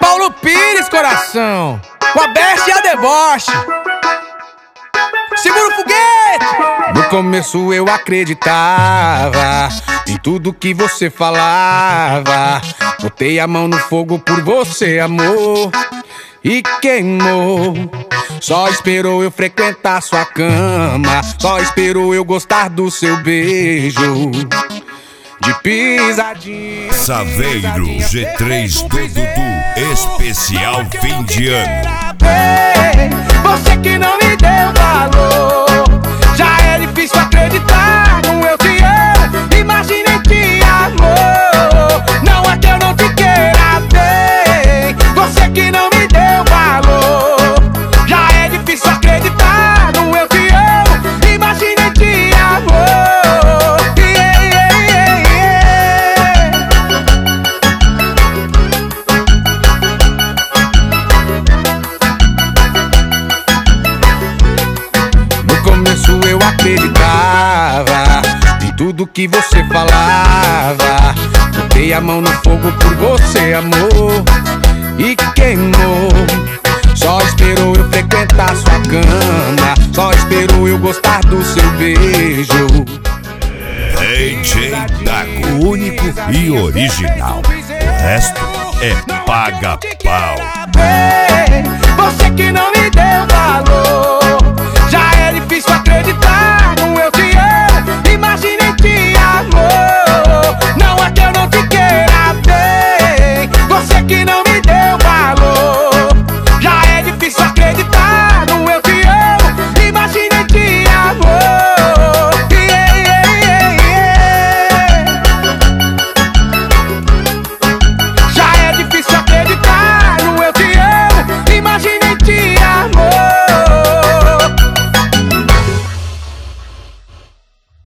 Paulo Pires, coração, com a Best e a Deboche. Segura o foguete! No começo eu acreditava em tudo que você falava. Botei a mão no fogo por você, amor, e queimou. Só esperou eu frequentar sua cama, só esperou eu gostar do seu beijo, de pisadinha. Saveiro G3 do Dudu, especial fim de ano. Você que não me deu valor, já é difícil acreditar no eu te amo. Imaginei te amor, não é que eu não te queira bem. Você que não me deu valor, já é difícil acreditar no eu te amo. Imaginei te amor. No começo eu acreditava em tudo que você falava. Botei a mão no fogo por você, amor, e queimou. Só esperou eu frequentar sua cama, só esperou eu gostar do seu beijo. DJ Dago, único e original. O resto é paga-pau. Você que não me deu valor,